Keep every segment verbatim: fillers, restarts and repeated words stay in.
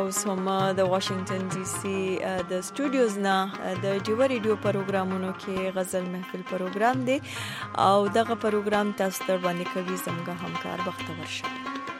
اوس هم د واشنگټن ډي سي د سټوډیوز نه د ډیو ریډیو پروګرامونو کې غزل محفل پروګرام دی او دغه پروګرام تاسو ته باندې کوي زموږ همکار بختور شه.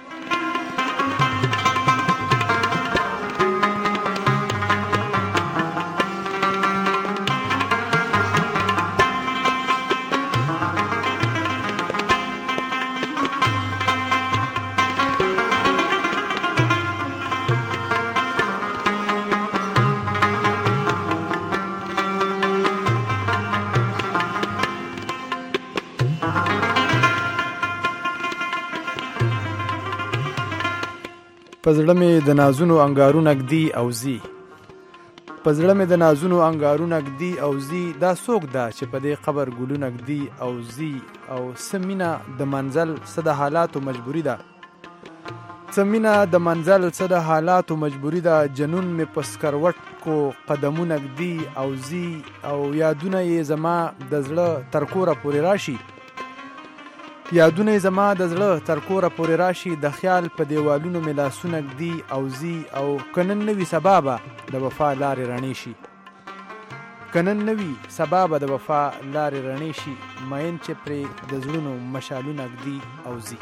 پزړه مې د نازونو انګارونه ږدي او زی پزړه مې د نازونو انګارونه ږدي او زی دا څوک ده چې په دې قبر ګلونه ږدي او زی او سمینه د منزل څه د حالاتو مجبوری ده سمینه د منزل څه د حالاتو مجبوری ده جنون مې په سکروټ کو قدمونه ږدي او زی او یادونه یې زما د زړه تر کوره پورې راشي یادونه زما د زړه تر کوره پورې راشي د خیال په دیوالونو مې لاسونه ږدي او زی او کنن نوي سبابه د وفا لارې رڼې شي کنن نوي سبابه د وفا لارې رڼې شي مین چې پرې د زړونو مشالونه ږدي او زی.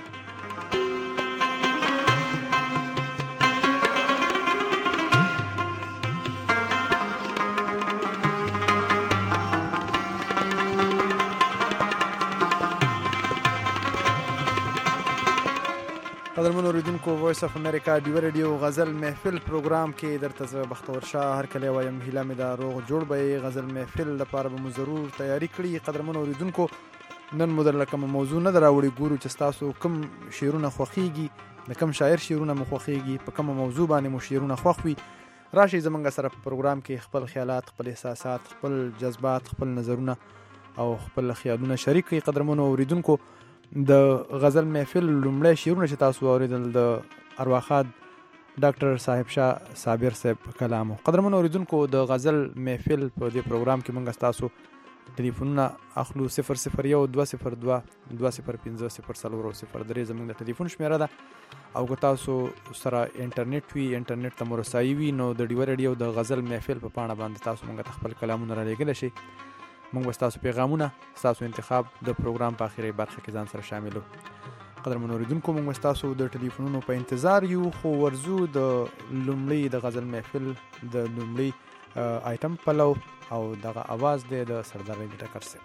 قدرمن اوریدونکو وایس اف امریکا ډیو ریډیو غزل محفل پروګرام کې درته زه بختور شاه هر کله وایم هیله مې دا روغ جوړ به غزل محفل لپاره به مو ضرور تیاری کړی. قدرمن اوریدونکو نن مو در لکه موضوع نه دراوړي ګورو چې تاسو کوم شعرونه خوښیږي د کوم شاعر شعرونه مو خوښیږي په کوم موضوع باندې مو شعرونه خوښ وي راشي زمونږ سره په پروګرام کې خپل خیالات خپل احساسات خپل جذبات خپل نظرونه او خپل خیالونه شریک کړئ. قدرمن اوریدونکو د غزل محفل لومړی شعرونه چې تاسو اوریدل د ارواخاد ډاکټر صاحب شاه صابر صاحب کلامو. قدرمن اوریدونکو د غزل محفل په دې پروګرام کې موږ تاسو ټلیفونونه اخلو صفر صفر یو دوه صفر دوه دوه صفر پنځه صفر څلور صفر درې زموږ د ټلیفون شمیره ده او که تاسو سره انټرنیټ وي انټرنیټ ته مو رسایي وي نو د ډیو ریډیو د غزل محفل په پاڼه باندې تاسو موږ ته خپل کلامونه را لېږلی شئ. موږ به ستاسو پیغامونه ستاسو انتخاب د پروګرام په آخري برخه کې ځان سره شاملو. قدرمن اوریدونکو موږ به ستاسو د ټلیفونونو په انتظار یو خو ورزو د لومړي د غزل محفل د لومړي آیټم پلو او دغه आवाज دی د سردار رنجي ټکر صاحب.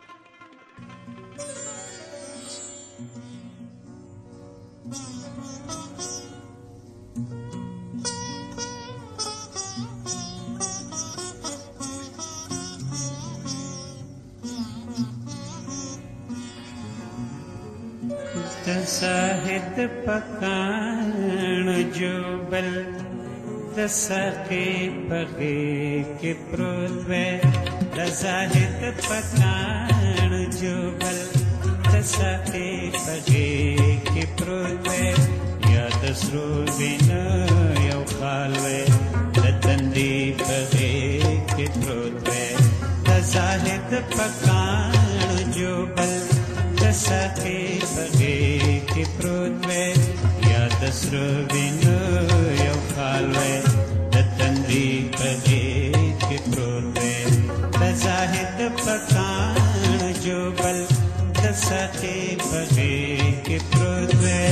زاهد پکان جوبل د ساقي پغې کې پروت وې د زاهد پکان جوبل د ساقي پغې کې پروت وې یاد سرو وینا یو خال وې د تندې پغې کې پروت وې د زاهد پکان جوبل د ساقي پغې کې پروت وې یاد سرو وینا یو خال وې د تندې پغې کې پروت وې د زاهد پکان جوبل د ساقي پغې کې پروت وې.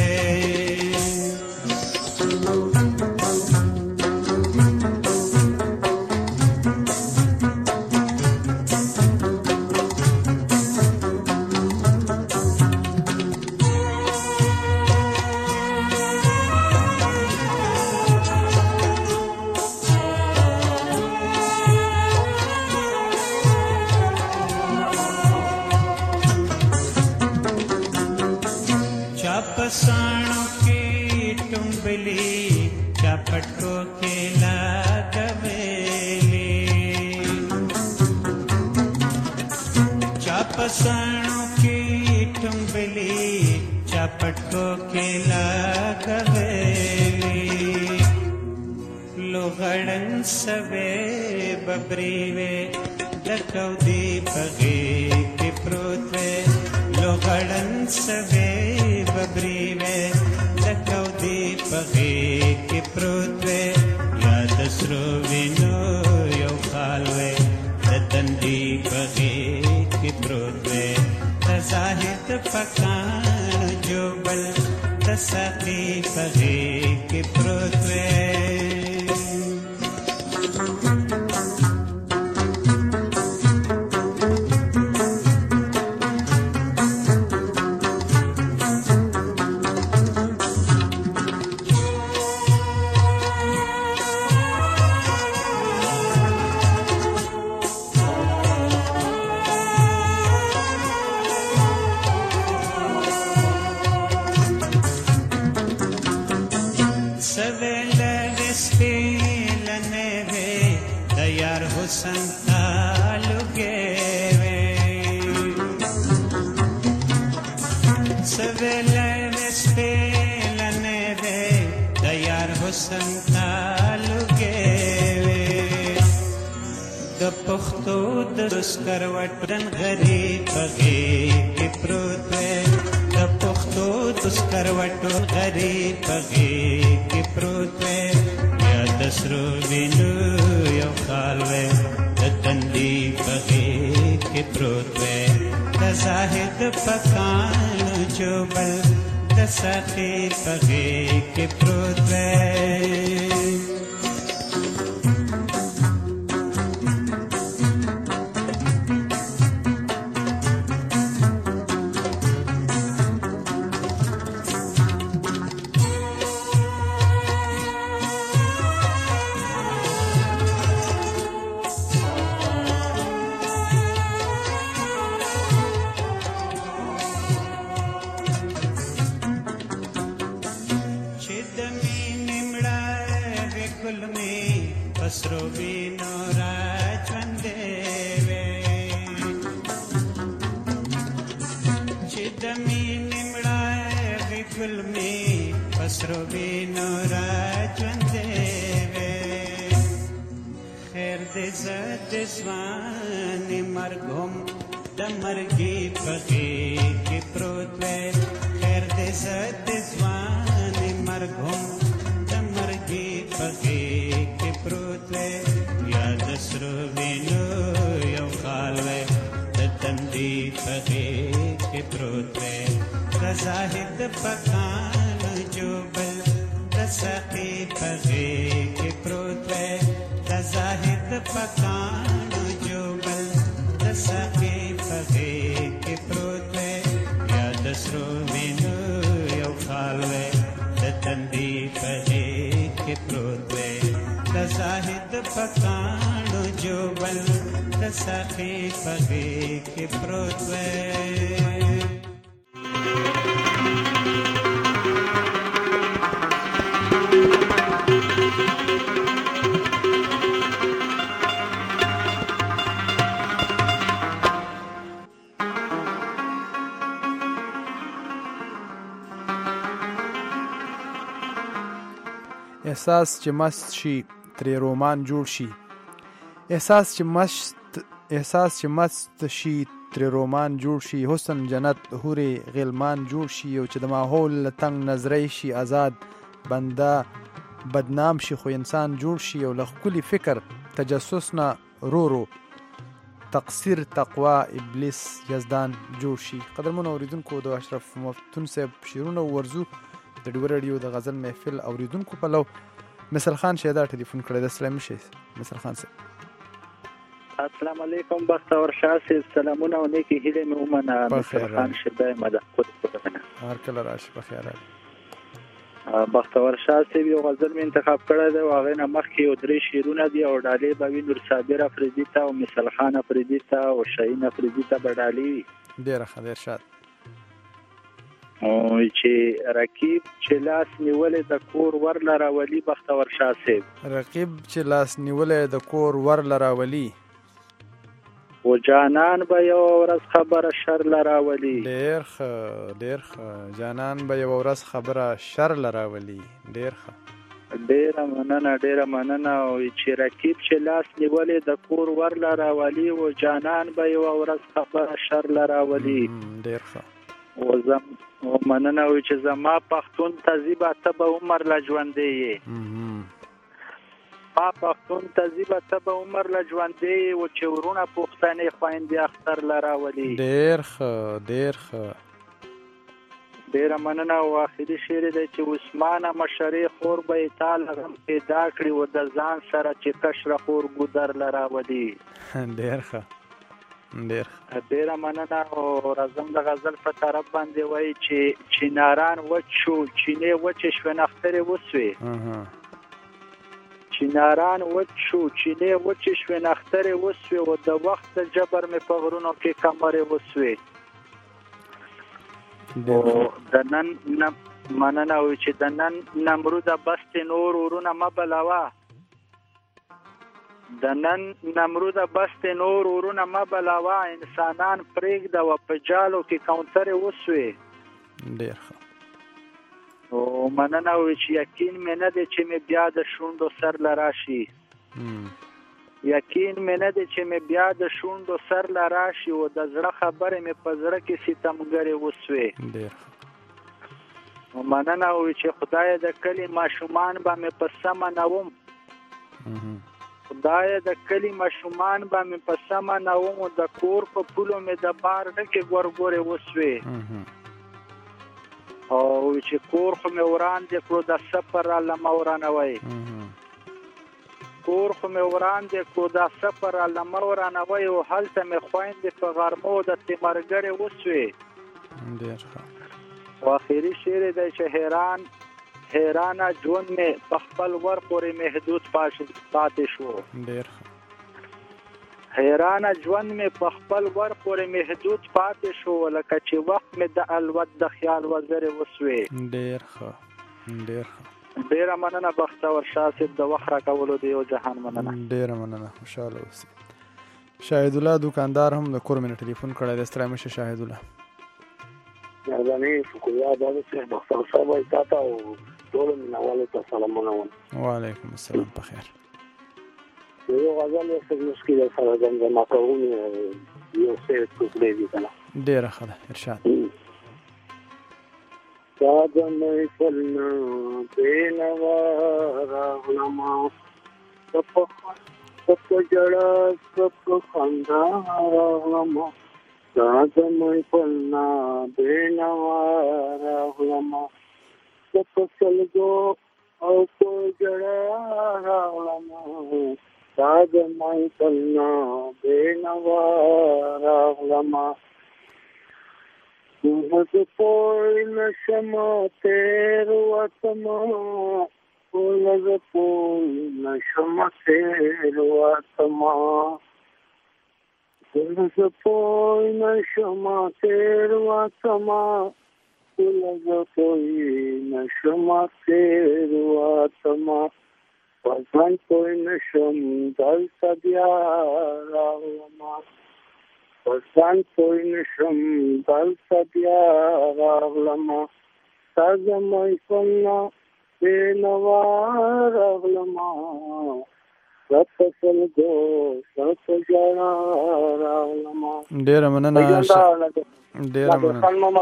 पसाणों की टुंबली चपटों के लागवेली चापसाणों की टुंबली चपटों के लागवेली लोगड़न सवे बबरीवे लकौदी पगे के प्रोतवे लोगड़न सवे बबरी वे लकौदी पगे के प्रोत वे زاهد پکان جو بل د ساقي پغې کې پروت وې کروټن غریب پغې کې پروت وې د پښتو د کروټن غریب پغې کې پروت وې یا د سرو وینو یو خال وې د تندې پغې کې پروت وې د زاهد پکان جو بل د ساقي پغې کې پروت وې احساس چې مست شي ترې رومان جوړ شي احساس چې مست احساس چې مست شي ترې رومان جوړ شي حسن جنت حورې غلمان جوړ شي او چې د ماحول له تنګ نظرۍ شي آزاد بنده بدنام شي خو انسان جوړ شي او له ښکلي فکر تجسس نه رو رو تقصیر تقوا ابلیس یزدان جوړ شي. قدرمنو اوریدونکو د اشرف مفتون صاحب شعرونه ورزو د ډیور رادیو د غزل محفل اوریدونکو په لو مثل خان شیدا ټلیفون کړی د سلام شي مثل خان صاحب السلام علیکم بختور شاه صاحب سلامونه او نیکی هیله مې ومنه مثل خان شیدا مده خود پوهنه هر کله راشي په خیر بختور شاه صاحب یو غزل مې انتخاب کړی دی او هغه نه مخکې یو درې شعرونه دي او ډالې به وي نور صابر افریدي ته او مثل خان افریدي ته او شاهین افریدي ته به ډالې ډېره ښه ډېر شاد او چې رقیب چې لاس نیولې د کور ور لراولي بختور شاه صاحب رقیب چې لاس نیولې د کور ور لراولي و جانان به یو ورځ خبره شر لراولي ډېر ښه ډېر ښه جانان به یو ورځ خبره شر لراولي ډېر ښه ډېره مننه ډېره مننه او چې رقیب چې لاس نیولې د کور ور لراولي و جانان به یو ورځ خبره شر لراولي ډېر ښه و زم و مننه وي چې زما پښتون ته زیبا ته به عمر لا ژوندې یې ما پښتون ته زیبه ته به عمر له ژوندې و چې ورونه پښتنې خویندې اختر له راولي. ډېر ښه ډېر ښه. ډېره مننه. او آخري شعر دی چې عثمانه مشرې خور به یې تا له غم پیدا کړي و د ځان سره چې کشره خور ګودر له راولي. ډېر ښه ډېر ښه. ډېره مننه. او راځم د غزل په طرف باندې وایي چې چیناران وچ شو چینې وچې شوې نخترې وسوې. چیناران وچ شو چینې وچې شوې نخترې وسوې و د وخت د جبر مې په غرونو کې کمرې وسوې. او د نن مننه وي چې د نن نمروده بستې نور ورونه مه بلوه. د نن نمروده بستې نور ورونه مه بلوه. انسانان پرېږده و په جالو کې کونترې وسوې. ډېر ښه. او مننه وي چې یقین مې نه دی چې مې بیا د شونډو سر له راشي. یقین مې نه دی چې مې بیا د شونډو سر له راشي و د زړه خبرې مې په زړه کې ستمګرې وسوې. ډېر ښه. او مننه وي چې خدای د کلي ماشومان به مې په سمه نوم. خدای د کلي ماشومان به مې په سمه نوم و د کور په پولو مې د بار ډکې ګورګورې وسوې. او چې کور خو مې وړاندې کړو د سفر را لمه ورانوي. کور خو مې وړاندې کړو د سفر را لمه ورانوي او هلته مې خویندې په غرمو د تیمرګرې وسوې. ډېر ښه. او آخري شعر دی چې حیران حیرانه ژوند مې په خپل ور پورې محدود پاتې شو. ډېر ښه. حیرانه ژوند مې په خپل ور پورې محدود پاتې شو لکه چې وخت مې د الوت د خیال وزرې وسوې. ډېر ښه ډېر ښه. ډېره مننه بختور شاه صاحب د وخت راکولو د یو جهان مننه. ډېره مننه. خوشحاله اوسئ. شاهد الله دوکاندار هم د کور مې ټلیفون کړی دی. ستړی مشه شاهد الله. مهرباني شکریه داده صاحب بختور صاحب وایي تا ته او ټولو مینوالو ته سلامونه وایم. وعلیکم السلام. په خیر. یو غزل یې څه مشکل دی سره زمزمه کوم یو څه ټوکړی دي که نه. ډېره ښه ده. ارشاد. تا د محفلنا بېنوا راغلمه ته په ژړا ته په خندا راغلمه. تا د محفلنا بېنوا راغلمه ته په سلګو او په ژړا راغلمه. تا د محفلنا بېنوا راغلمه زه پوی نشمه تېروتمه زه پوی نشمه تېروتمه زه پوی نشمه تېروتمه زه پوی نشمه تېروتمه ځان پوی نشم دلته بیا راغلمه ځان پوی نشم دلته بیا راغلمه تا زما محفلنا بېنوا راغلمه زه په سلګو زه په ژړا راغلمه. ډېره مننه. ډېره مننه.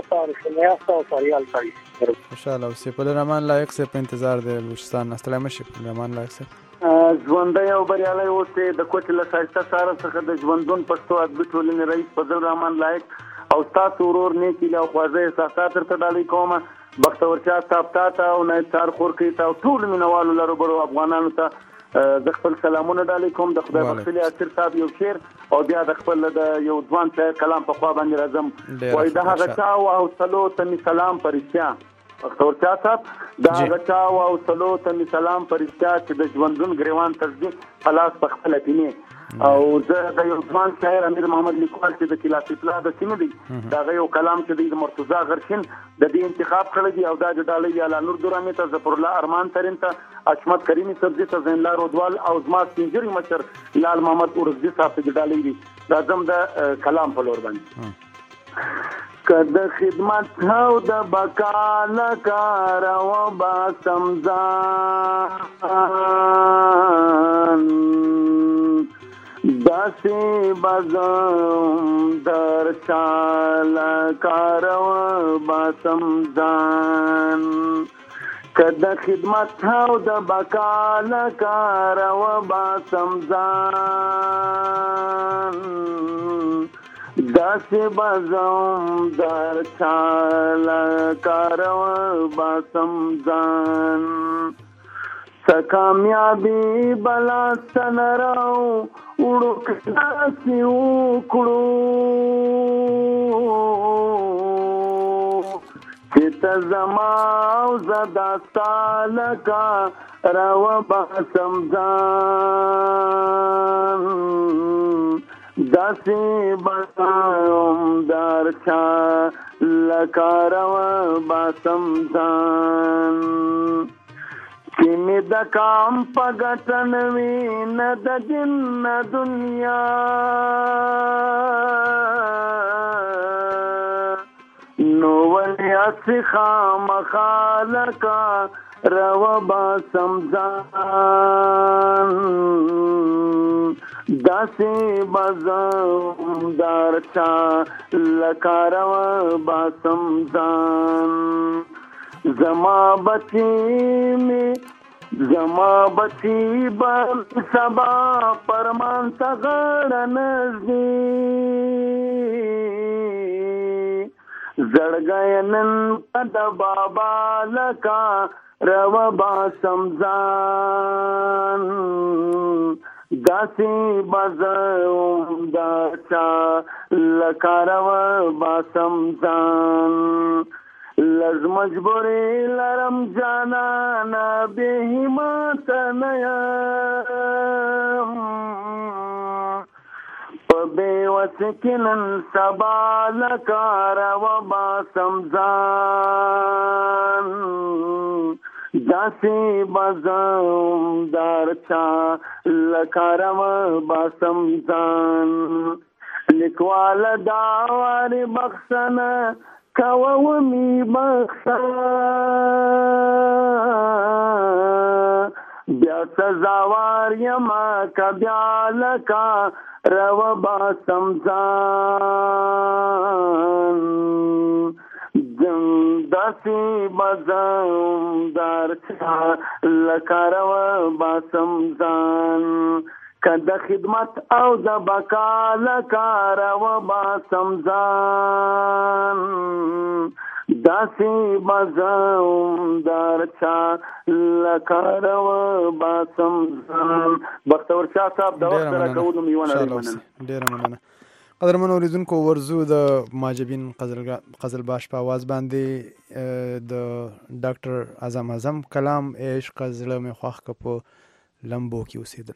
خوشحاله اوسئ. په رحمان لایق صاحب په انتظار دی بلوچستان نه. ستړی مه شئ رحمان لایق صاحب. ژوندی او بریالی اوسئ. د کوټې له ښایسته سهاره څخه د ژوندون پښتو ادبي ټولنې رئیس فضل رحمان لایق او ستاسو ورور نیک هیله او خواږه احساسات درته ډالۍ کومه. بختور شاه صاحب تا ته او نایب سهار خورکۍ ته او ټولو مینوالو لرو برو افغانانو ته زه خپل سلامونه ډالۍ کوم. د خدای بخښلي اسیر صاحب یو شعر او بیا د خپل د یو ځوان شاعر کلام په خوا باندې راځم. وایي د هغه چا او حوصلو ته مې سلام په رښتیا. بختور شاه صاحب د هغه چا او حوصلو ته مې سلام په رښتیا چې د ژوندون ګریوان تصدیق په لاس په خپله پینې. او زه د یو ځوان شاعر امیر محمد لیکوال چې د کلاسي پلا د سیمې دی د هغه یو کلام چې دی د مرتضی غرشین د دې انتخاب کړی دی او دا د ډالۍ یا نور درامې ته ظفر الله ارمان ترین ته حشمت کریمي سبزي ته زین الله رودوال او زما سپینجري مشر لال محمد اورزي صاحب ته ډالۍ دي. راځم د کلام په لور باندې. که د خدمت او د بقا لکاره وباسم ځان داسې بزم در چا لکاره وباسم ځان کد خدمت او د بقا لکار و باسم ځان داسې بزم در چال کار و باسم ځان سکامیابی بلا سنراو وړو کداسې وکړو چې ته زما او زه دا ستا لکه راوباسم ځان داسې بسم در چا لکه راوباسم ځان چې مې د کام په ګټه نه وي نه د دین نه دنیا نو ولې هسې خامخا لکه راوباسم ځان داسې بزم در چا لکه راوباسم ځان زما بچی می زما بچی بر سبا پرمان تغړ نزدی زړګینن د بابا لکا روا باسم ځان داسې بزم دچا لکا روا باسم ځان لز مجبوری لرم جانانا بے حمات نیم پا بے وسکنن سبا لکار و باسم زان داسی بزم دار چا لکار و باسم زان لکوال داواری بخشنا کوا می بخشا بیا سزاوار یما کا بیا لکا رو باسم ځان داسی بزم در چا لکا رو باسم ځان کد خدمت او د بقا لکار و باسم ځان داسې بزم در چا لکار و باسم ځان بختور شاه صاحب د وخت سره کولو میونه لري مننه ډیره مننه قدرمن اوریدونکو ورزو د ماجبین غزل باش په आवाज باندې د ډاکټر اعظم اعظم کلام عشق زړه مې خوښ کپ لمبو کې اوسېدل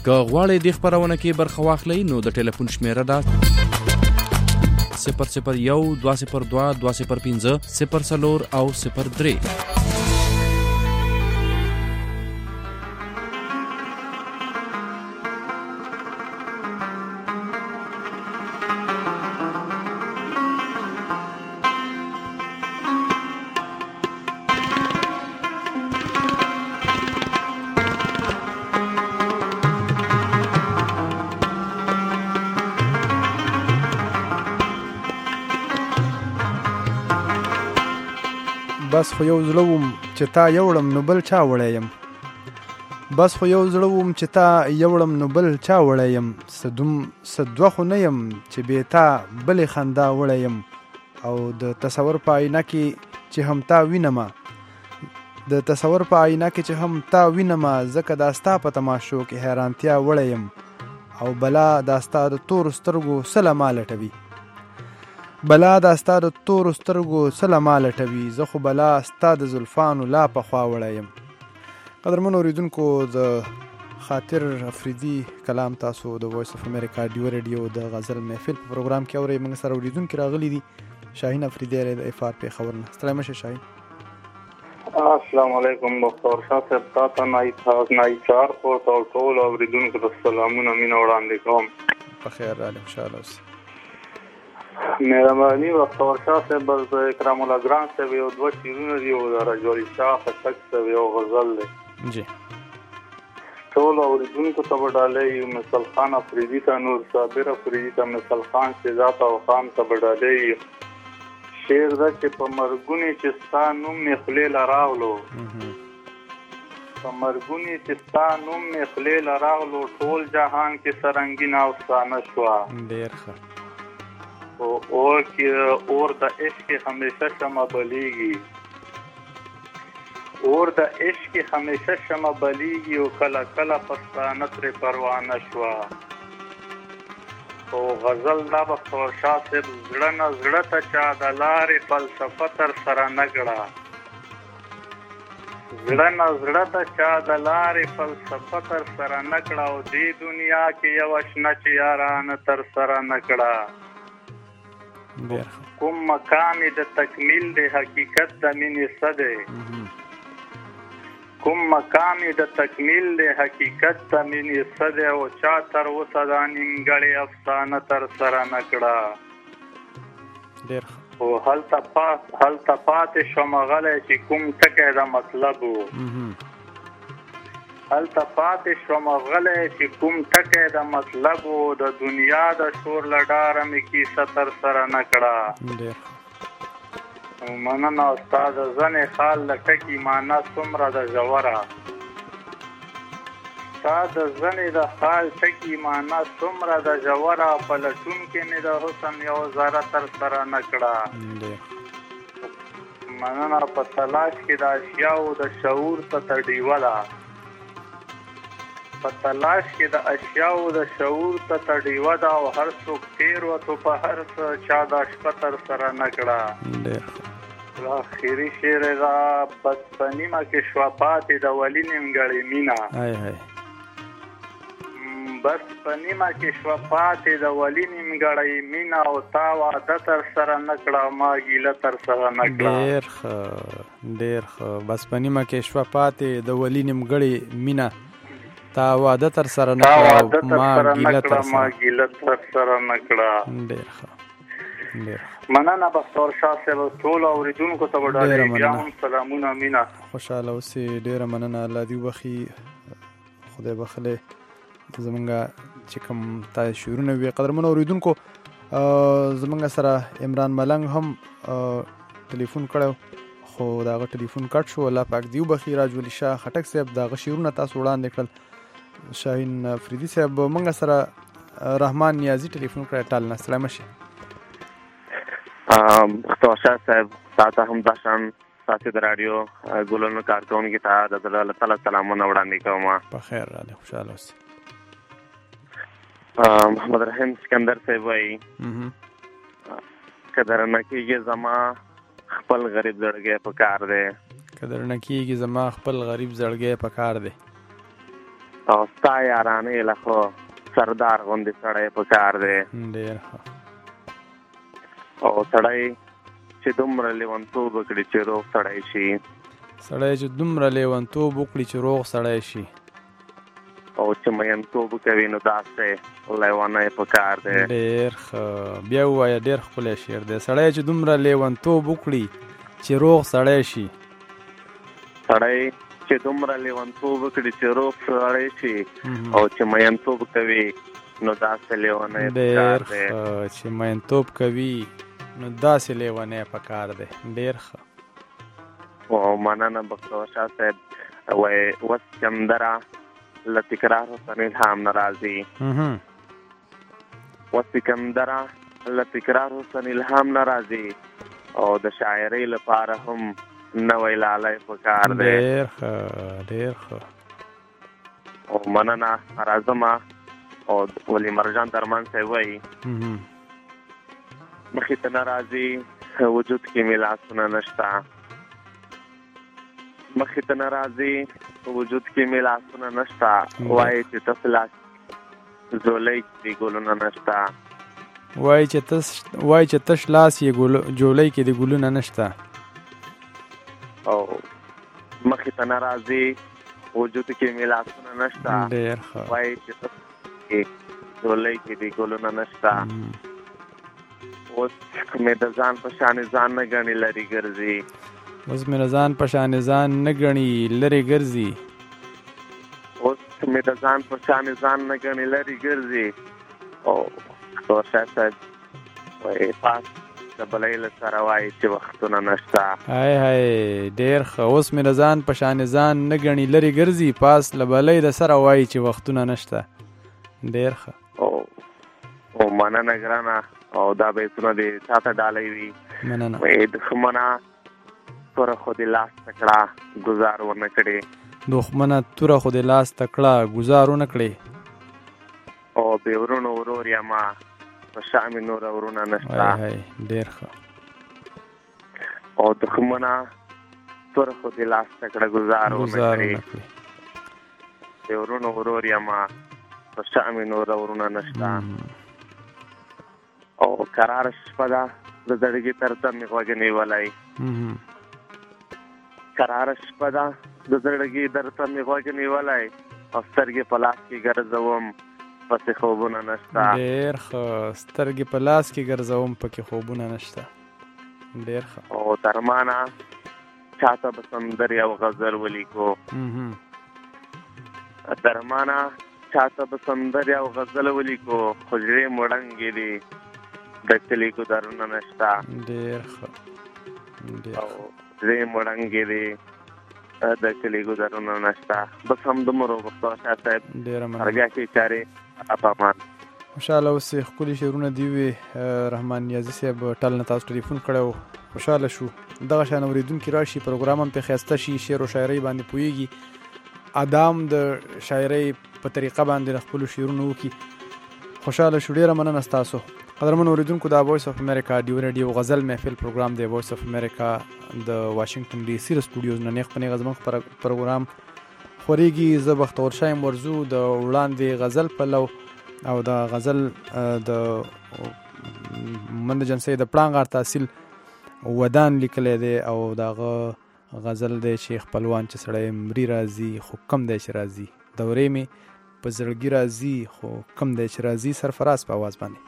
که غواړئ دې خپرونه کې برخه واخلئ نو د ټلیفون شمیره ده صفر صفر یو دوه صفر دوه دوه صفر پنځه صفر څلور او صفر درې. بس خو یو زړه وم چې تا یوړم نو بل چا وړی یم بس خو یو زړه وم چې تا یوړم نو بل چا وړی یم صدوم صدوه خو نه یم چې بې تا بلې خندا وړی یم او د تصور په آینه کې چې هم تا وینمه د تصور په آینه کې چې هم تا وینمه ځکه دا ستا په تماشو کې حیرانتیا وړی یم او بلا دا ستا د تورو سترګو سله ما لټوي بلا دا ستا د تورو سترګو سله ما لټوي زه خو بلا ستا د زلفانو لا پخوا وړی یم. قدرمنو اورېدونکو د خاطر افریدي کلام تاسو د وایس اف امریکا ډیو ریډیو د غزل محفل په پروګرام کې اورئ. موږ سره اورېدونکي راغلي دي شاهین افریدي د اف آر پېښور نه. ستړی مه شې شاهین. السلام علیکم مختار شاه صاحب، تاسو نایچار خو ټول اورېدونکو ته سلامونه مینه وړاندې کوم. په خیر راغلی، خوشحاله اوسئ. مهرباني مختار شاه صاحب، بس اکرام الله ګران صاحب یو دوه شعرونه دي او د رجوړي شاه خټک صاحب یو غزل دی. جی ټول اورېدونکو ته به ډالۍ، مثل خان افریدي ته، نور صابر افریدي ته، مثل خان شهزاد او خان ته به ډالۍ. شعر ده چې په مرګونې چې ستا نوم مې خولې له راغلو په مرګونې چې ستا نوم مې خولې له راغلو ټول جهان کې سرنګینه افسانه شوه. ډېر ښه. اور کې اور د عشق همیشه شمع بلیږي اور د عشق همیشه شمع بلیږي او کله کله پښتانه ترې پروانه شوه. او غزل دا بختور شاه صاحب زړه نه زړه ته چا د لارې فلسفه تر سره نه کړه زړه نه زړه ته چا د لارې فلسفه تر سره نه کړه او دې دنیا کې یوه شنه چې یارانه تر سره نه کړه. کوم مقام د تکمیل د حقیقت د مینې څه دی کوم مقام د تکمیل د حقیقت د مینې څه دی او چا تر اوسه دا نیمګړې افسانه تر سره نه کړه. او هلته هلته پاتې شوم غلی چې کوم ټکی د مطلب و هلته پاتې شوم غلی چې کوم ټکی د مطلب و د دنیا د شور له ډاره مې کیسه تر سره نه کړه. مننه استاد زنې خال له ټکي معنا څومره د ژوره ستا د زنې د خال ټکي معنا څومره د ژوره په لټون کې مې د حسن یو ذره تر سره نه کړه. مننه په تلاش کې د اشیاو د شعور ته تډیوه ده په تلاش کې د اشیاو د شعور ته تډیوه ده او هر څوک تیر وتو په هر څه چا د شپه تر سره نه کړه. آخري شعر دا بس په نیمه کې شوه پاتې د ولي نیمګړې مینه بس په نیمه کې شوه پاتې د ولي نیمګړې مینه او تا واده تر سره نه کړه ما ګیله تر سره نه کړه. ډېر ښه ډېر ښه. بس په نیمه کې شوه پاتې د ولي نیمګړې مینه تا واده تر سره نه کړه ما ګیله تر سره نه کړه. ډېر ښه ډېر مننه بختور شاه صاحب، ټول اورېدونکو ته به ډالۍ بیا هم سلامونه مینه. خوشحاله اوسې. ډېره مننه. الله دې وبخي، خدای بخلی زمونږ چې کوم تا شعرونه وي. قدرمنو اورېدونکو زمونږ سره عمران ملنګ هم ټلیفون کړی خو د هغه ټلیفون کټ شو. الله پاک دې وبخي. راجولي شاه خټک صاحب د هغه شعرونه تاسو وړاندې کړل. شاهین افریدي صاحب موږ سره رحمان نیازي ټلیفون کړی ټال نه. سلام شي مختار شاه صاحب، تاسو هم داشان تاسو د رادیو ګلونو کارکونکو ته د الله تعالی سلامونه وړاندې کوم. په خیر راغلی، خوشاله اوسئ. محمد رحیم سکندر صاحب وایي قدر نه کېږي زما خپل غریب زړګی په کار دی قدر نه کېږي زما خپل غریب زړګی په کار دی او ستا یارانې له خو سردار غوندې سړی په کار دی. ډېر ښه. او سړی چې دومره لیونتوب وکړي چې روغ سړی شي. سړی چې دومره لیونتوب وکړي چې روغ سړی شي. او چې مینتوب کوي نو داسې لیونی په کار دی. ډېر ښه. بیا ووایه ډېر ښکلی شعر دی. سړی چې دومره لیونتوب وکړي چې روغ سړی شي. سړی چې دومره لیونتوب وکړي چې روغ سړی شي او چې مینتوب کوي نو داسې لیونی په کار دی. ډېر ښه. چې مینتوب کوي نو داسې لیونی په کار دی. ډېر ښه. او مننه بختور شاه صاحب. وایي اوس چمدره له تکرار حسن الهام نه راځي. و سکندره له تکرار حسن الهام نه راځي او د شاعرۍ لپاره هم نوی لالی په کار دی. ډېر ښه. ډېر ښه. او مننه راځمه. او ولی مرجان درمان صاحب وایي مخې ته نه راځي وجود کې مې لاسونه نشته. مخې ته نه راځي وجود کې مې لاسونه نشته. وایي چې تاسو لاس جولۍ کې ګلونه نشته. وایي چې تش وایي چې تش لاس یې جولۍ کې د ګلونه نشته. او مخې ته نه راځي وجود کې مې لاسونه نشته. ډېر ښه. وایي چې تاسو جولۍ کې د ګلونه نشته. اوس مې د ځان په شانې ځان نه ګڼي لرې ګرځي. اوس مې د ځان په شانې ځان نه ګڼي لرې ګرځي. اوس مې د ځان په شانې ځان نه ګڼي لرې ګرځي. او بختور شاه صاحب وایي پاس د بلۍ له سره وایي چې وختونه نشته. هی هی ډېر ښه. اوس مې د ځان په شانې ځان نه ګڼي لرې ګرځي. پاس له بلۍ د سره وایي چې وختونه نشته. ډېر ښه. او او مننه ګرانه. او دا بیتونه دې چاته ډالۍ وي. مننه. وایي دښمنه توره خو دې لاس تکړه ګزار ونه کړې. دښمنه توره خو دې لاس تکړه ګزار ونه کړې. او بې ورونو ورور یمه په شا مې نوره ورونه نشته. ډېر ښه. او دښمنه توره خو دې لاس تکړه ګزار ونه کړې. بې ورونو ورور یمه په شا مې نوره ورونه نشته. او قراره شپه ده د زړګي تر ته مې غوږ نیولی. قراره شپه ده د زړګي در ته مې غوږ نیولی او سترګې په لاس کې ګرځوم پسې خوبونه نشته. ډېر ښه. سترګې په لاس کې ګرځوم پکې خوبونه نشته. ډېر ښه. او درمانه چاته به سندرې او غزل ولیکو. درمانه چاته به سندرې او غزل ولیکو خجرې مړنګې دي د کلي ګودرونه نشته. ډېر ښه. او خجرې مړنګې دي د کلي ګودرونه نشته. بس همدومره بختور شاه صاحب. ډېره مننه. هرګاه کې چارې اپامان. خوشحاله اوسئ. ښکلي شعرونه دي وي. رحمان نیازي صاحب ټل نه تاسو ټلیفون کړی و. خوشحاله شو. دغه شان اورېدونکي راشي پروګرام هم پې ښایسته شي. شعر و شاعرۍ باندې پوهېږي. ادام د شاعرۍ په طریقه باندې د خپلو شعرونو وکړي. خوشحاله شو. ډېره مننه ستاسو. قدرمن اوریدونکو دا وایس اف امریکا ډیو ریډیو غزل محفل پروګرام دی. وایس اف امریکا د واشنگټن ډي سي سټوډیوز نه نیغ په نیغه زموږ پروګرام خورېږي. زه بختور شاه یم ورزو د وړاندې غزل پلو او د غزل د مند جنسۍ د پړانګ تحصیل ودان لیکلی دی او دغه غزل دی چې خپلوان چې سړی مري راځي خو کم دی چې راځي. دورې مې په زړګي راځي خو کم دی چې راځي. سرفراز په آواز باندې.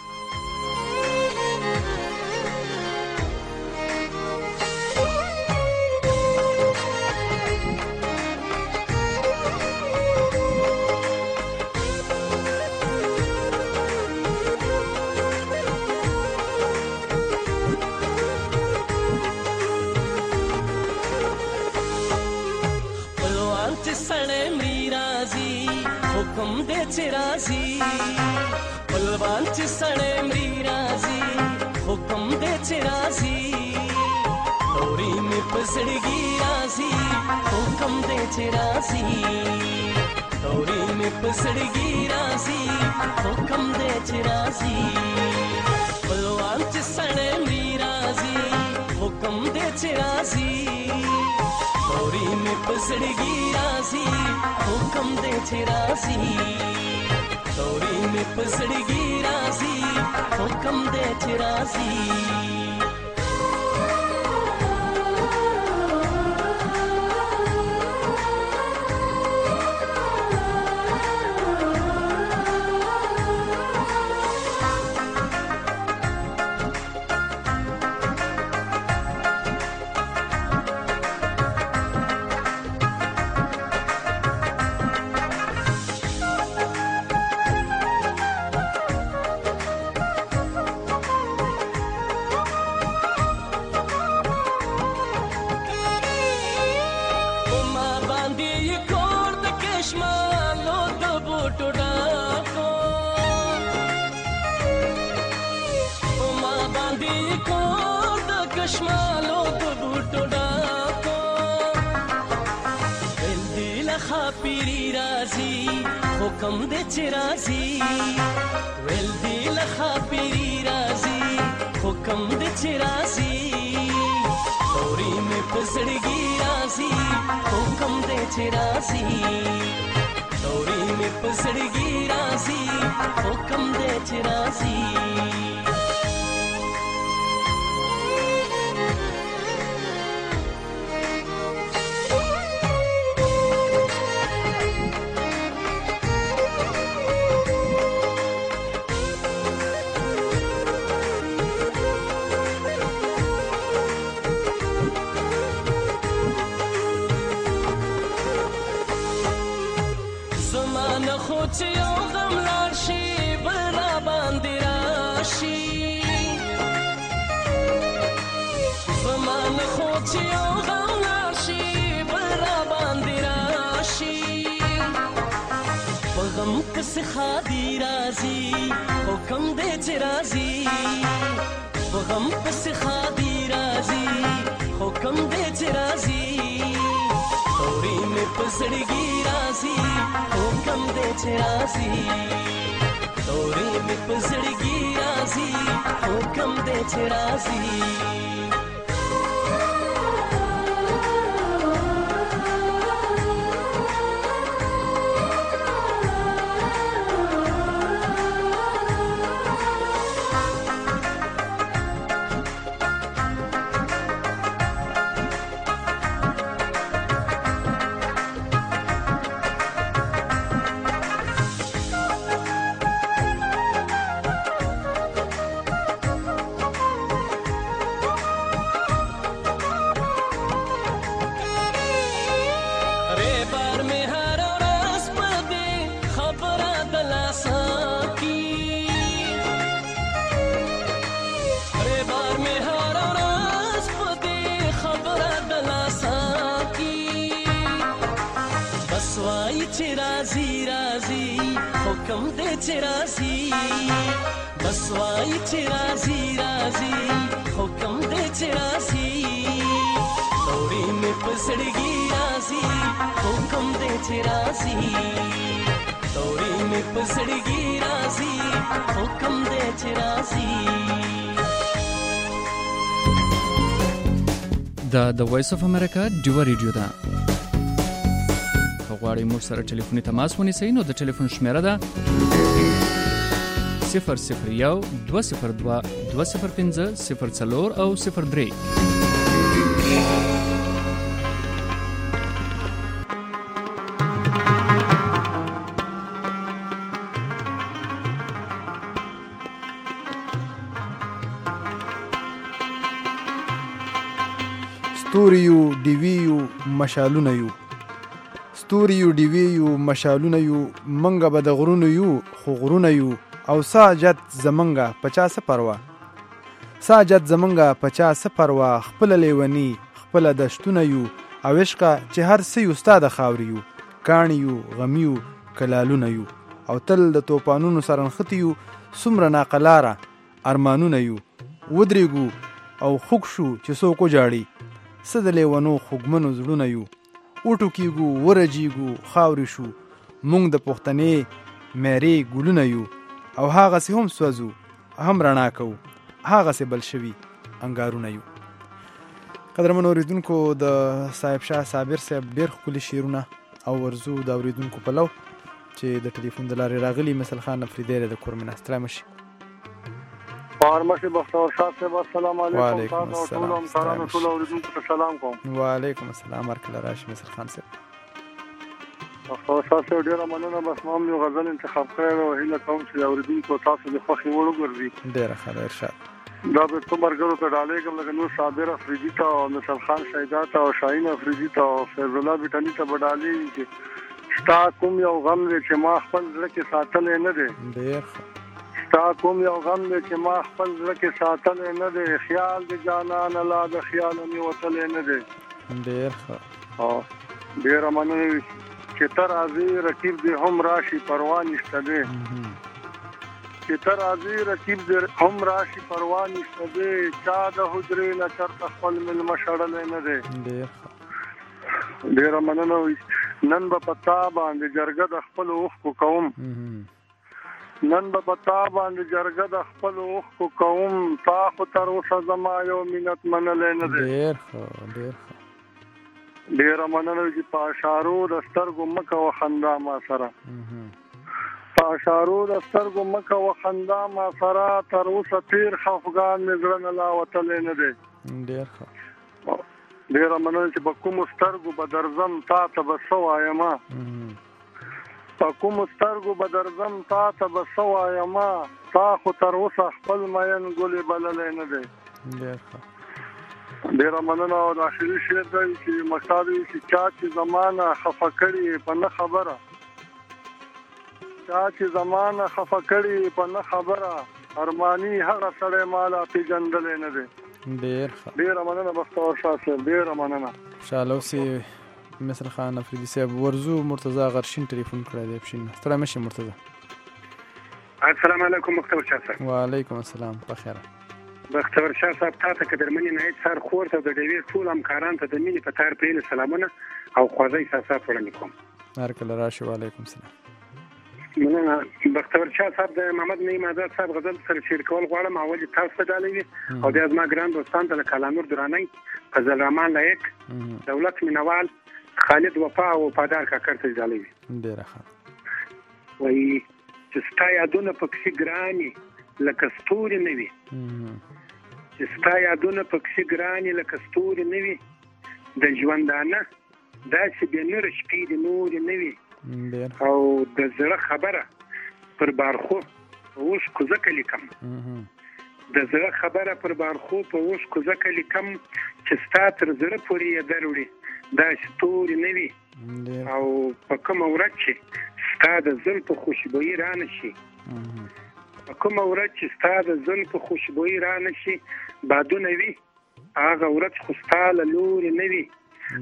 बलवान च सड़े मरी राजी हुक्म दे चिराजी दौरी में पसड़गी राजी हुक्म दे चिराजी दौरी में पसड़गी राजी हुक्म दे चिराजी बलवान च सड़े मरी राजी हुक्म दे चिराजी دوري مې پسړګي راسي حکم دې چې راسي دوري مې پسړګي راسي حکم دې چې راسي حکم دې چې راسي ویل دی لخوا پیری راسي حکم دې چې راسي دوري مې پسړګي راسي حکم دې چې راسي دوري مې پسړګي راسي حکم دې چې راسي چې یو غم لاړ شي بل را باندې راشي زمانه خو چې یو غم لاړ شي بل را باندې راشي په غم پسې ښادي راځي حکم دې چې راځي په غم پسې ښادي راځي حکم دې چې راځي دوري مې پسړګي راسي حکم دې چې راسي دوري مې پسړګي راسي حکم دې چې راسي حکم دې چې راسي بس وای چې راسي راسي حکم دې چې راسي دوري مې پسړګي راسي حکم دې چې راسي دوري مې پسړګي راسي حکم دې چې راسي دا د وایس اف امریکا ډیو ریډیو ده غواړئ موږ سره ټلیفوني تماس ونیسئ نو د ټلیفون شمیره ده صفر صفر یو دوه صفر دوه دوه صفر پنځه صفر څلور او صفر درې ستوریو ډیویو مشالونه یو ستوریو ډیویو مشالونه یو منګه به د غرونو یو خو غرونه یو او ساجت زمنګه پچاس پروا ساجت زمنګه پچاس پروا خپل لیونی خپل دشتونه یو او عشقه چې هر څه یو استاد خاوري یو کانی یو غمیو کلالونه یو او تل د توپانونو سرنختیو سمره ناقلاره ارمانونه یو ودرېګو او خوږ شو چې څوک جاړي څه د لیونو خوږمنو زړونه یو اوټو کېږو ورجېږو خاورې شو مونږ د پښتنې میرې ګلونه یو او هغسې هم سوځو هم رڼا کوو هغسې بل شوي انګارونه یو قدرمن اوریدونکو د صاحب شاه صابر صاحب ډېر ښکلي شعرونه او ورزو د اوریدونکو په لو چې د ټلیفون د لارې راغلي مثل خان افریدی د کورمن ستړی مشي فارمسی بختور شاه صاحب السلام علیکم. وعلیکم السلام. ټول همکارانو ټول اوریدونکو ته سلام کوم. وعلیکم السلام. ورکړه راشي مثل خان صاحب. بختور شاه صاحب ډیره مننه. بس ما هم یو غزل انتخاب کړی او هیله کوم چې اوریدونکو تاسو د خوښې وړ وګرځي. ډیره ښه ده ارشاد. دا به تو مرګرو ته ډالې کوم لکه نور صابر افریدی ته او مثل خان شهیدا ته او شاهین افریدی ته او فیض الله بیٹانی ته به ډالې چې ستا کوم یو غم دی چې ما خپل زړه کې ساتلی نه دی. ډېر ښه. ستا کوم یو غم دی چې ما خپل زړه کې ساتلی نه دی. خیال د جانان لا د خیاله مې وتلی نه دی. ډېر ښه. ډېره مننه چې ته راځې رقیب دې هم راشي پروا نشته دی. چې ته راځې رقیب دې هم راشي پروا نشته دی. چا د حجرې نه چرته خپل مېلمه شړلی نه دی. ډېر ښه. ډېره مننه. نن به په تا باندې جرګه د خپلو اوښکو کوم. نن به په تا باندې جرګه د خپلو اوښکو کوم. تا خو تر اوسه زما یو مینت منلی نه دی. ډېر ښه. ډېر ښه. ډېره مننه چې په اشارو د سترګو مه کوه خندا ما سره. په اشارو د سترګو مه کوه خندا ما سره. تر اوسه تېر خفګان مې زړه نه لا وتلی نه دی. ډېر ښه. ډېره مننه چې په کومو سترګو به درځم تا ته به څه وایمه. په کومو سترګو به درځم تا ته به څه وایمه. تا خو تر اوسه خپل مین ګلې بللی نه دی. ډېر ښه. ډېره مننه. او د آخري شعر دی چې مقصد وي چې چا چې زمانه خفه کړي په نه خبره. چا چې زمانه خفه کړي په نه خبره. ارماني هغه سړی ما لا پېژندلی نه دی. ډېر ښه. ډېره مننه بختور شاه صاحب. ډېره مننه. خوشحاله اوسې مصر خان افریدي صاحب. ورزو مرتضی غرشین ټلیفون کړی دی پښین. ستړی مشي مرتضی. السلام علیکم بختور شاه صاحب. وعلیکم السلام. په خیره. بختور شاه صاحب تا ته قدرمنې نهایت سار خور ته د ډېوې ټول همکارانو ته د مینې په تار پیل سلامونه او خوږی احساسات وړاندې کوم. هر کله راشي. وعلیکم السلام. مننه. بختور شاه صاحب د محمد نعیم آزاد صاحب غزل سره شعر کول غواړم. اول تاسو ته ډالوي او بیا زما ګران دوستان ته لکه کالانور درانی فضل رحمان لایق دولت مینوال خالد وفا او وفادار کاکر ته ډالوي. ډېره ښه. وایي چې ستا یادونه پکښې ګرانې لکه ستوري نه وي. چې ستا یادونه پکښې ګرانې لکه ستوري نه وي. د ژوندانه داسې بې نوره شپې د نورې نه وي. او د زړه خبره پر بارخو په اوښکو ځکه لیکم. د زړه خبره پر بارخو په اوښکو ځکه لیکم چې ستا تر زړه پورې یې دروړي داسې تورې نه وي. او په کومه ورځ چې ستا د زلفو خوشبويي رانه شي. په کومه ورځ چې ستا د زلفو خوشبويي رانه شي بادونه وي هغه ورځ خو ستا له لورې نه وي.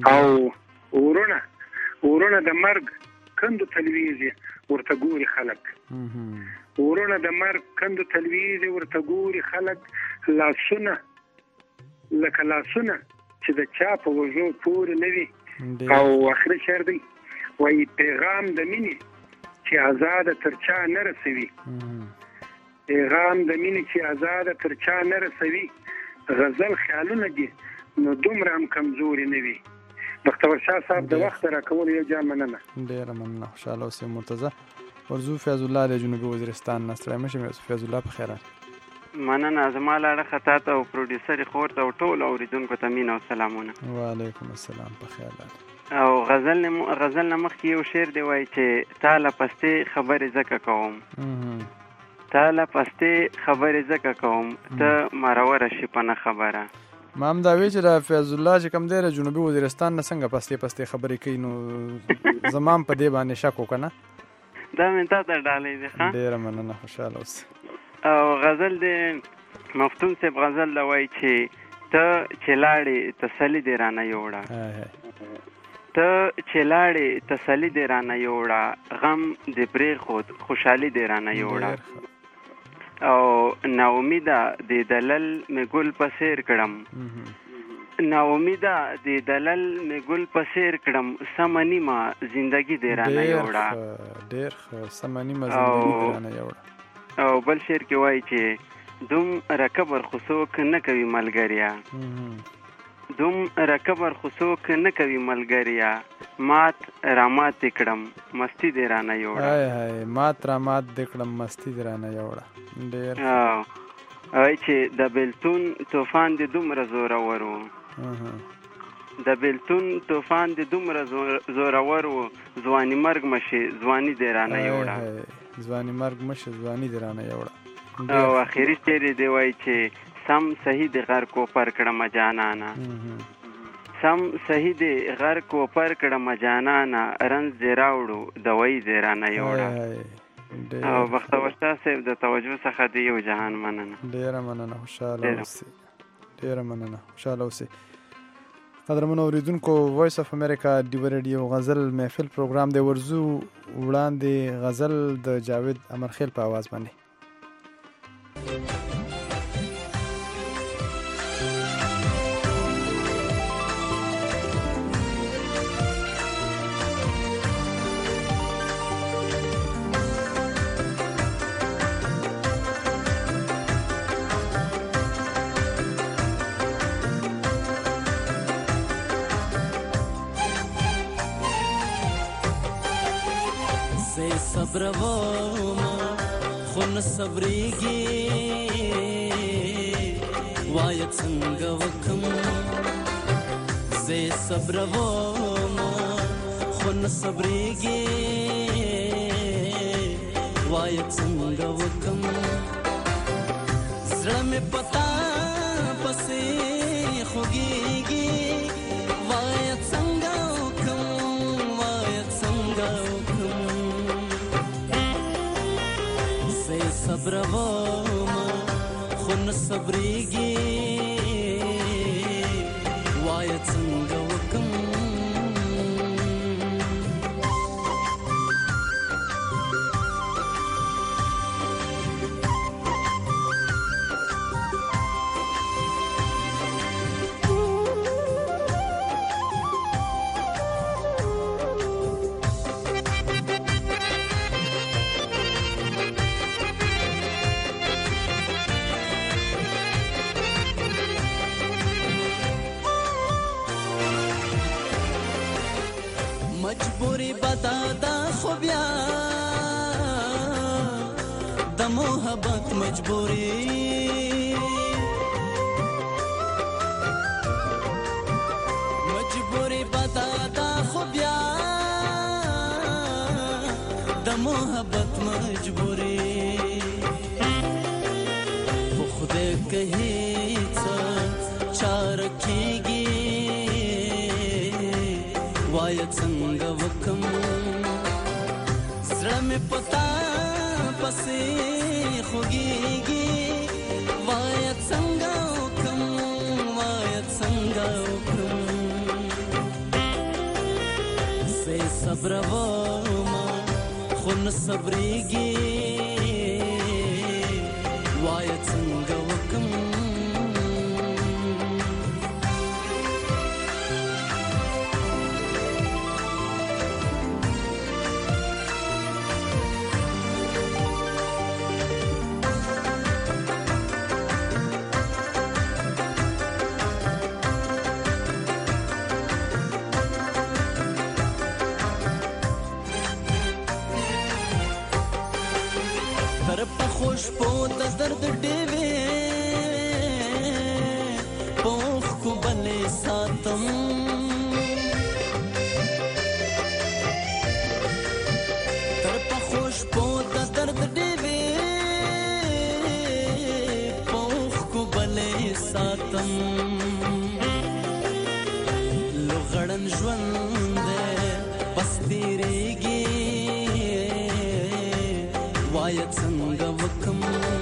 او ورونه ورونه د مرګ کندو تلویزي ورته ګوري خلک. ورونه د مرګ کندو تلویزي ورته ګوري خلک. لاسونه لکه لاسونه چې د چا په وژو پورې نه وي. او آخري شعر دی وایي پیغام د مینې چې آزاده تر چا نه رسوي. پیغام د مینې چې آزاده تر چا نه رسوي. غزل خیالونه دي نو دومره هم کمزوري نه وي. بختور شاه صاحب د وخت راکول یو جام مننه. ډېره مننه. خوشحاله اوسې مرتضی. ورزو فیض الله د جنوبي وزیرستان نه. ستړی مشي فیض الله. په خیره. مننه. زما لاړه خطا ته او پروډیوسر خور ته او ټول اوریدونکو ته مینه او سلامونه. وعلیکم السلام. په خیره. او غزل غزل نه مخکې یو شعر دی وایي چې تا له پستې خبرې ځکه کوم. تا له پستې خبرې ځکه کوم ته مروره شي په نه خبره. ما هم دا وی چې د فیض الله چې کوم دی د جنوبي وزیرستان نه څنګه پستې پستې خبرې کوي نو زمام په دې باندې شک وکړه نه. دا مې تا ته ډالۍ دی. ښه. ډېره مننه. خوشحاله اوسې. او غزل د مفتون صاحب غزل دا وایي چې ته چې لاړې تسلي دې رانه یوړه. ته چې لاړې تسلي دې رانه یوړه. غم دې پرېښود خوشحالي دې رانه یوړه. او ناامیده د دلل می ګل په سیر کړم. ناامیده د دلل می ګل په سیر کړم. سمنی ما زندگی دې رانه یوړه. ډېر ښه. سمنی ما زندگی دې رانه یوړه. او بل شعر کې وایي چې دوم رکبر خو څوک نه کوي ملګریا. دومره کبر خو څوک نه کوي ملګریا مات رامات کړم مستی دې رانه یوړه هاي هاي مات رامات دې کړم مستی دې رانه یوړه ډېر وای چې د بیلتون طوفان دې دومره زورور و د بیلتون طوفان دې دومره زورور و ځواني مرګ مشي ځواني دې رانه یوړه ځواني مرګ مشي ځواني دې رانه یوړه او اخیری شعر دې وای چې سم صحیح د غر کو پر کړم جانانا سم صحیح د غر کو پر کړم جانانا رنز دې راوړو دوی دې رانه یوړه او بختور شاه صاحب د توجه څخه دی یو جهان مننه ډیره مننه خوشاله اوسئ ډیره مننه خوشاله اوسئ قدرمنو اوریدونکو وایس اف امریکا ډیو ریډیو غزل محفل پروګرام دی ورزو وړاندې غزل د جاوید امرخیل په आवाज باندې صبر وما خون صبريږي وایت څنګه وکم زه صبر وما خون صبريږي وایت څنګه وکم زړه مې پتا پسې خوږيږي وایت څنګه وکم وایت څنګه صبر وما خون صبريږي وایت څنګه وکم مجبوری بدادا خو بیا د محبت مجبوری مجبوری بدادا خو بیا د محبت مجبوری خو خدای کہی څه چار کیږي وایت څنګه وکم زړه مې پتا پسې خوږيږي وایت څنګه وکم وایت څنګه وکم زه صبر وما خون صبريږي وایت څنګه وکم خوش په د درد ډېوې پوخ کو بلې ساتم تر په خوش په د درد ډېوې پوخ کو بلې ساتم لغړن ژوند بس تیریږي وایت څنګه وکم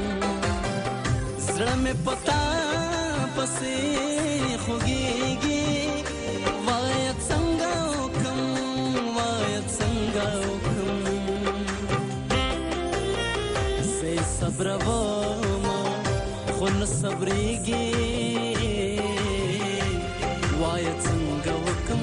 زړه مې پتا پسې خوږيږي وایت څنګه وکم وایت څنګه وکم زه صبر وما خون صبريږي وایت څنګه وکم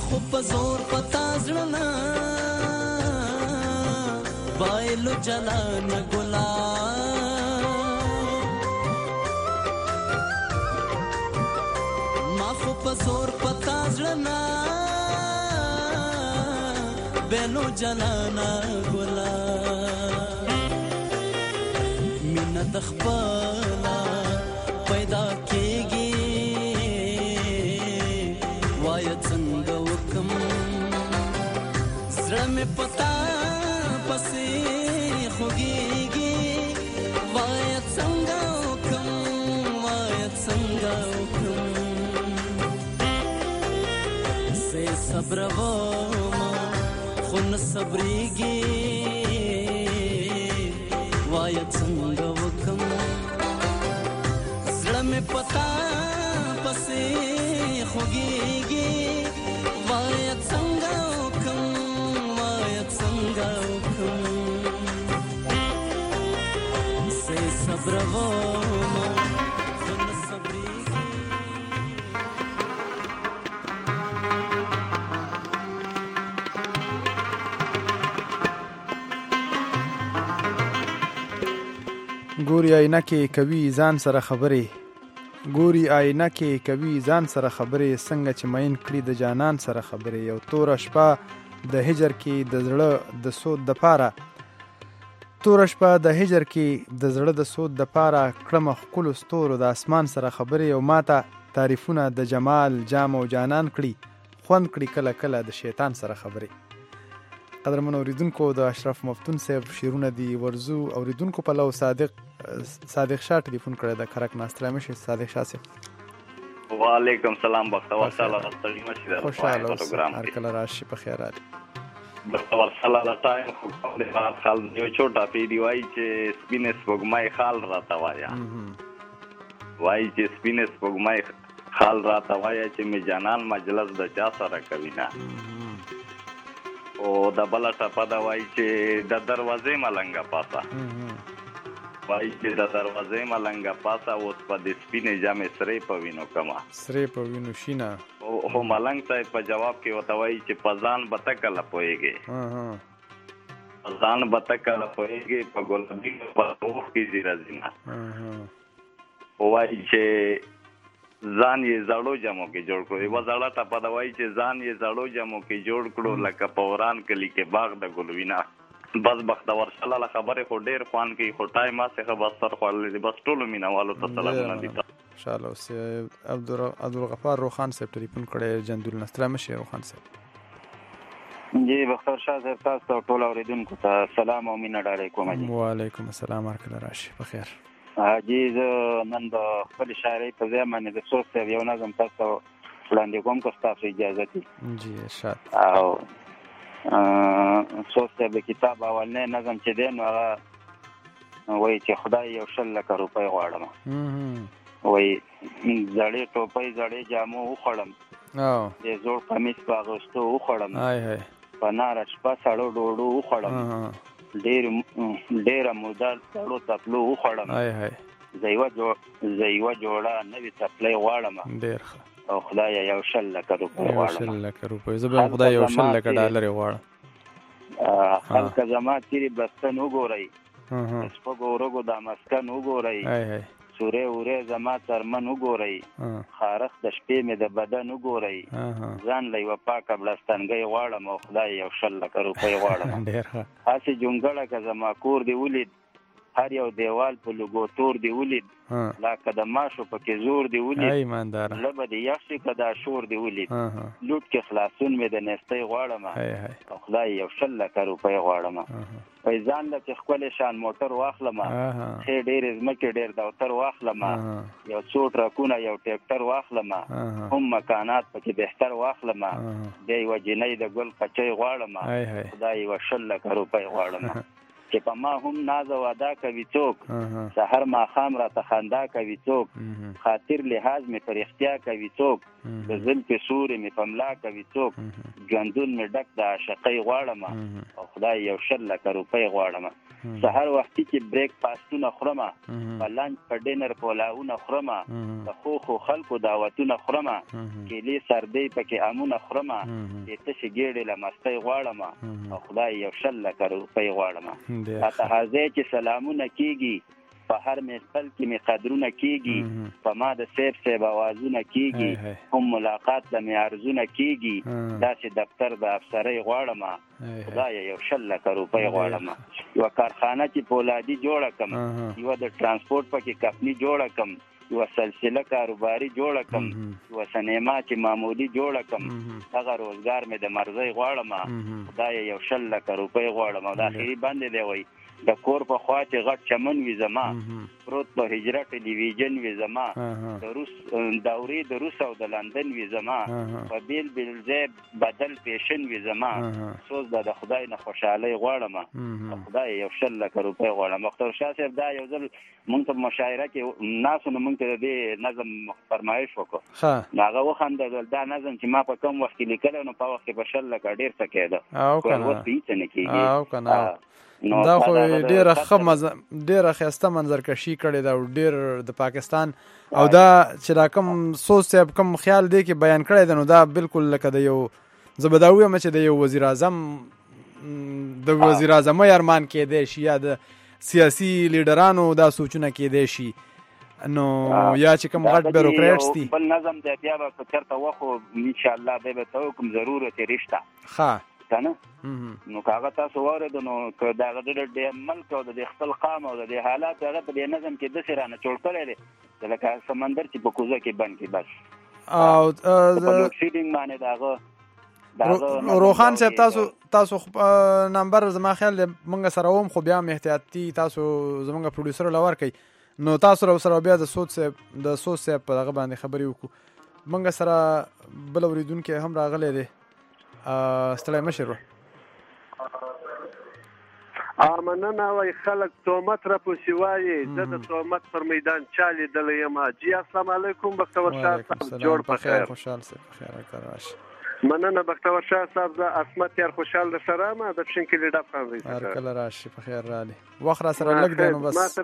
خو په زور پتا زړه بایلو جلان ګلا ما خو په زور پتا زړه بایلو جلان ګلا مینا د خپل پیدا کېږي وای څنګه وکم زړه مې پتا پسې خوږيږي وای څنګه وکم وای څنګه وکم سه صبر وما خو نه صبرېږي وای څنګه وکم زړه مې پتا پسې خوږيږي وای څنګه وکم وای څنګه وکم سه صبر وما خو نه صبرېږي ګوري آینه کې کوي ځان سره خبرې ګوري آینه کې کوي ځان سره خبرې څنګه چې مین کړي د جانان سره خبرې یو تور شپه د هجر کې د زړه د سود د پاره تور شپه د هجر کې د زړه د سود د پاره کړم خپل ستورو د اسمان سره خبرې او ماته تعریفونه د جمال جام او جانان کړي خوند کړي کله کله د شیطان سره خبرې قدرمن اوریدونکو د اشرف مفتون صاحب شیرونه دی ورزو اوریدونکو په لو صادق صادق شاه ټلیفون کړی د کرک ناستره مشه صادق شاه صاحب وعلیکم سلام بختور سلام استری مشه د پروګرام هر کله راشي په خیر راځي بختور سلام د ټایم خو د بار خال یو چوټا پی دی وای چې سپینس وګمای خال راته وایا وای چې سپینس وګمای خال راته وایا چې می جانان مجلس د چا سره کوي نه او د بل ټپه دا وای چې د دروازې ملنګه پاسه وای چې د دروازې ملنګه پاسه اوس په د سپینې جامې سرې په وینو کما سرې په وینو شینا او ملنګ صاحب په جواب کې وته وای چې پزان بتکل پويږي ها ها پزان بتکل پويږي په ګلابي په اوخ کې زیرا زینا ها ها وای چې ځان یې زړو جمو کې جوړ کړو یو زړه ته په دوای چې ځان یې زړو جمو کې جوړ کړو لکه پوران کلی کې باغ د ګلوینا بس بختور الله خبره خو ډیر خوان کې خو ټایم ما څخه بس تر خو بس ټولو مینوالو ته سلامونه دي ان شاء الله سي عبد عبدالغفار روخان صاحب ټلیفون کړی جندول نستره مشه روخان صاحب جی بختور شاه صاحب تاسو ټول اوریدونکو ته سلام او مینه ډالې کوم جی وعلیکم السلام ورکړه راشي په خیر جی زه نن د خپل شاعرۍ په ځای باندې د سوچ صاحب یو نظم تاسو وړاندې کوم که ستاسو اجازه دي جی ارشاد او سوچ صاحب د کتاب اولنی نظم چې دی نو هغه وایي چې خدای یو شل لکه روپۍ غواړم وایي زړې ټوپۍ زړې جامو وخوړم د زوړ کمیس په اغوستو وخوړم په ناره شپه سړو ډوډو وخوړم ډېر ډېره موده سړو تپلو وخوړم زه یوه جوړه نوې څپلۍ غواړم ډېر او خدای یو شل لکه روپۍ غواړم شل لکه روپۍ زه به خدای یو شل لکه ډالر غواړم خلک زما تیرې بستن وګورئ سپږو ورږو دا مسکن وګورئ سورې ورې زما څرمن وګورئ خارښ د شپې مې د بدن وګورئ ځان له یوه پاکه بړستنګۍ غواړم او خدای یو شل لکه روپۍ غواړم هسې جونګړه که زما کور دې ولید هر یو دیوال په لوګو تور دې ولید لکه د ماشو پکې زور دې ولید لبه دې یخ شي که دا شور دې ولید لوټ کې خلاصون مې د نیستۍ غواړم او خدای یو شل لکه روپۍ غواړم وای ځان له چې ښکلی شان موټر واخلم ښې ډېرې ځمکې ډېر دفتر واخلم یو څو ټرکونه یو ټیکټر واخلم هم مکانات پکې بهتر واخلم بیا یوه جینۍ د ګل قچۍ غواړم خدای یوه شل لکه روپۍ غواړم چې په ما هم ناز او ادا کوي څوک سحر ماښام راته خندا کوي څوک خاطر لحاظ مې په رښتیا کوي څوک د زلفې سورې مې په ملا کوي څوک ژوندون مې ډک د عاشقۍ غواړم او خدای یو شل لکه روپۍ غواړم سهار وختي چې بریک فاسټونه خورم په لنچ په ډینر پولاونه خورم د ښو ښو خلکو دعوتونه خورم کیلې سردۍ پکې امونه خورم د تشې ګېډې له مستۍ غواړم او خدای یو شل لکه روپۍ غواړم راته حاضر چې سلامونه کېږي په هر محفل کې مې قدرونه کېږي په ما د سیب سیب اوازونه کېږي هم ملاقات د مې ارزونه کېږي داسې دفتر د افسرۍ غواړم خدای یو شل لکه روپۍ غواړم یوه کارخانه چې پولادي جوړه کړم یوه د ترانسپورټ پکې کمپني جوړه کړم یوه سلسله کاروباري جوړه کړم یوه سینما چې معمولي جوړه کړم هغه روزګار مې د مرضۍ غواړم خدای یو شل لکه روپۍ غواړم او د اخري باندې دی وایي د کور په خوا چې غټ چمن وي زما پروت په هجره ټلویزیون وي زما د روس دورې د روس او د لندن وي زما په بیل بیل ځای بدل پیشن وي زما سوز د خدای نه خوشحالۍ غواړم خدای یو شل لکه روپۍ غواړم اختر شاه صاحب دا یو ځل مونږ ته مشاعره کې ناسو نه مونږ ته د دې نظم فرمایش وکړو هغه وخندل دا نظم چې ما په کوم وخت کې لیکلی نو په وخت کې په شل لکه ډېر څه کېده او که نه اوس هېڅ نه کېږي دا خو ډیره ښه ډیره ښایسته منظرکشي کړې ده او ډیر د پاکستان او دا چې را کوم سوچ صاحب کوم خیال دی کې بیان کړی دی نو دا بالکل لکه د یو زه به دا ووایم چې د یو وزیر اعظم د وزیر اعظمۍ ارمان کېدی شي یا د سیاسي لیډرانو دا سوچونه کېدی شي نو یا چې کوم غټ بیروکریټس دي بل نظم دی بیا به که چېرته وخو انشاءالله بیا به ته وکړم ضرورت یې رشته ښه کنه نو کاغه تاسو واورېدو نو که د هغه د ملک او د خپل قام او د حالات هغه په دې نظم کې داسې رانه جوړ کړی دی لکه سمندر چې په کوزه کې بند کړي بس او په لوډشیډینګ باندې د هغه روخان صاحب تاسو تاسو نمبر زما خیال دی موږ سره وم خو بیا هم احتیاطي تاسو زموږ پروډیوسر له ورکوئ نو تاسو سره بیا د سوچ صاحب د سوچ صاحب په هغه باندې خبرې وکړو موږ سره بل اورېدونکی هم راغلی دی ستړی مشر مننه وای خلک تهمت را پسې وایي زه د تهمت پر میدان چا لیدلی یم جی السلام علیکم بختور شاه صاحب جوړ په خیر خوشحال صاحب بخیر راشي مننه بختور شاه صاحب زه عصمت یار خوشحال در سره یم د پښین کلي ډب خان رئیس هر کله راشي په خیر رالي وخت را سره لږ دی نو بس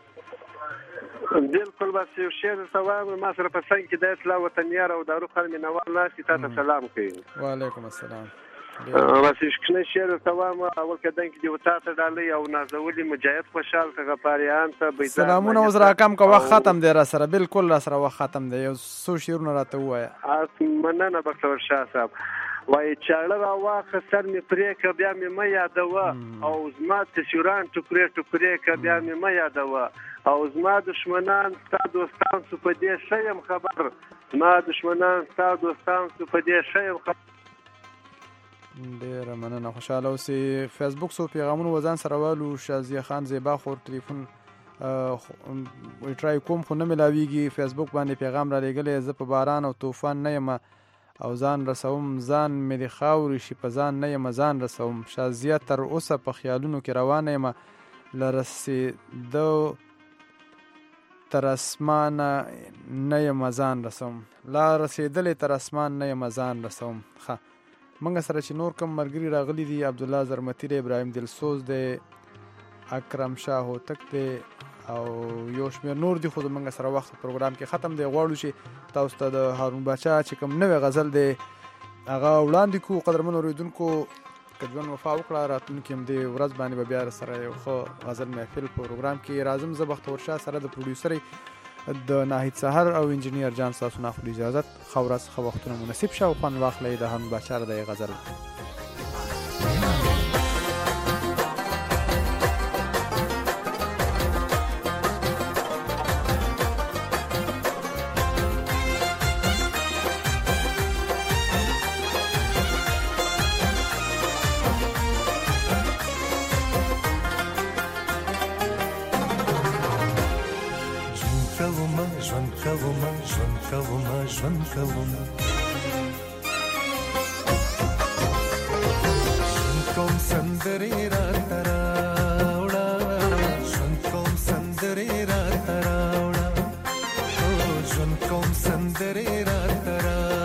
بالکل بس یو شی درته وایم ما سره په څنګ کې د اطلاع وطنیار او دارو خان مینوال ناست تا ته سلام کوي وعلیکم السلام بس شکنه شی درته وایم اول کدن کې دی تا ته ډالۍ او نازولي مجاهد خوشحال ته غفاریان ته بیزار سلامونه اوس را کم که وخت ختم دی را سره بالکل را سره وخت ختم دی یو څو شعرونه راته ووایه مننه بختور شاه صاحب وای چاړه را واخه سر مې پرې که بیا مې مه یادوه او زما تصویران ټوکرې ټوکرې که بیا مې مه یادوه او زما دشمنان ستا دوستان سو په دې ښه یم خبر زما دشمنان ستا دوستان سو په دې ښه یم خبر ډېره مننه خوشحاله اوسې فیسبوک سو پیغامونه وځان سره والو شازیه خان زیبا خور ټلیفون ټرای کوم خو نه ملاویږي فیسبوک باندې پیغام را لېږلی زه په باران او طوفان نه یم او ځان رسوم ځان مې د خاورې شي په ځان نه یم ځان رسوم شازیه تر اوسه په خیالونو کې روانه یم له رسېدو تر اسمانه نه یم ځان رسوم لا رسېدلې تر اسمان نه یم ځان رسوم ښه موږ سره چې نور کوم ملګري راغلي دي عبدالله زرمتي دی ابراهیم دلسوز دی اکرم شاه هوتک دی او یو شمېر نور دي خو زموږ سره وخت پروګرام کې ختم دی غواړو چې تاسو ته د هارون باچا چې کوم نوی غزل دی هغه وړاندې کړو قدرمنو اورېدونکو که ژوند وفا وکړه راتلونکي همدې ورځ باندې به بیا سره یو ښه غزل محفل پروګرام کې راځم زه بختور شاه سره د پروډیوسرۍ د ناهید سحر او انجینیر جان ستاسو نه اخلو اجازت ښه ورځ ښه وختونه مناسب شه او خوند واخلئ د هارون باچا د غزل ژوند کوم ژوند کوم سندرې راته راوړه ژوند کوم سندرې راته راوړه ژوند کوم سندرې راته راوړه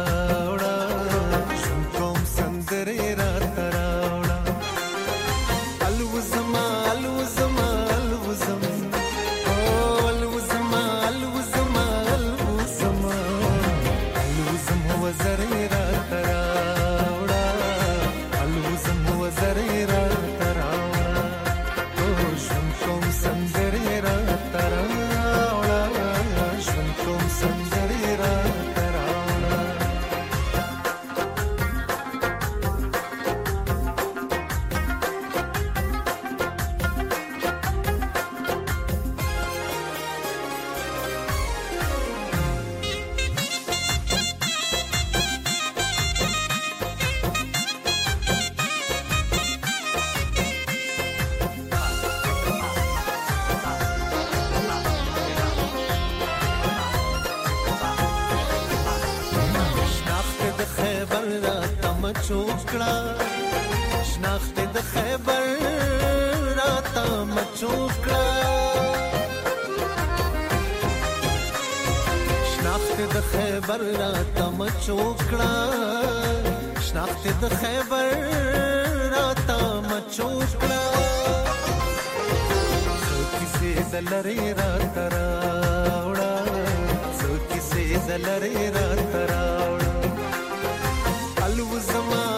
مچوکړه شناخت د خیبر راته مچوکړه شناخت د خیبر راته مچوکړه شناخت د خیبر راته مچوکړه څو کیسې دلري راته راوړه څو کیسې دلري راته راوړه الو زما